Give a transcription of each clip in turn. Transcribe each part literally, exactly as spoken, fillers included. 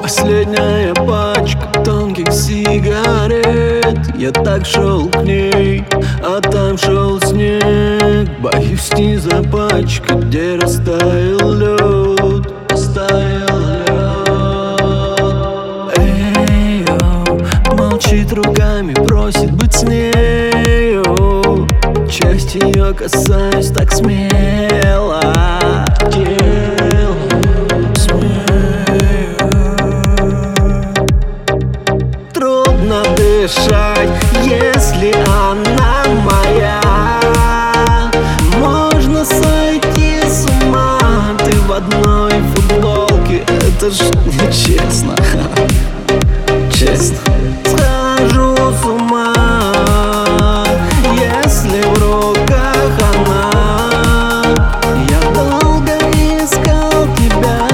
Последняя пачка тонких сигарет. Я так шел к ней, а там шел снег. Боюсь не запачкать, где растаял лед. Растаял лед. Эй-йоу, молчит руками, просит быть с нею. Часть ее касаюсь так смело. Трудно дышать, если она моя. Можно сойти с ума. Ты в одной футболке, это ж нечестно. Честно. Схожу с ума, если в руках она. Я долго искал тебя.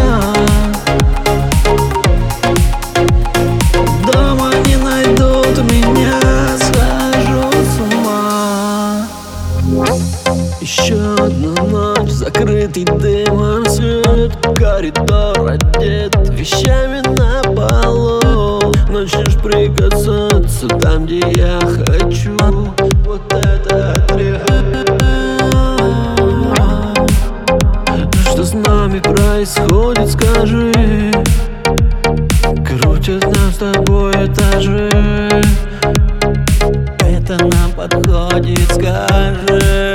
Дома не найдут меня, схожу с ума. Еще одна ночь, закрытый дымом свет. Коридор одет вещами на полу. Начнешь прикасаться там, где я хочу. Вот это отряд. Что с нами происходит, скажи. Крутят нас с тобой этажи. Это нам подходит, скажи.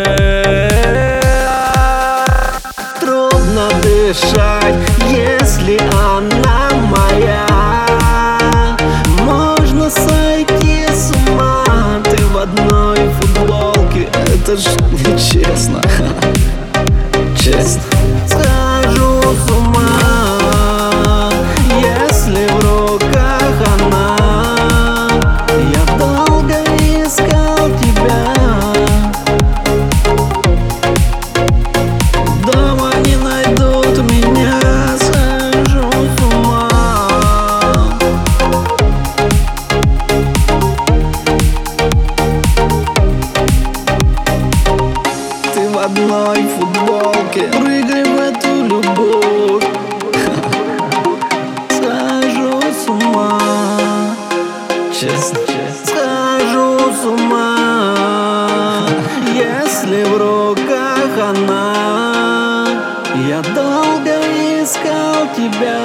Трудно дышать, если она моя. Можно сойти с ума. Ты в одной футболке, это ж нечестно. Честно. Схожу с ума, если в руках она. Я долго искал тебя. Дома не найдут меня, схожу с ума. Ты в одной футболке, прыгай в эту любовь. Схожу с ума. Честно, честно. Схожу с ума, если в руках она. Я долго искал тебя.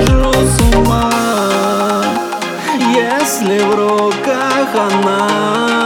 Если в руках она.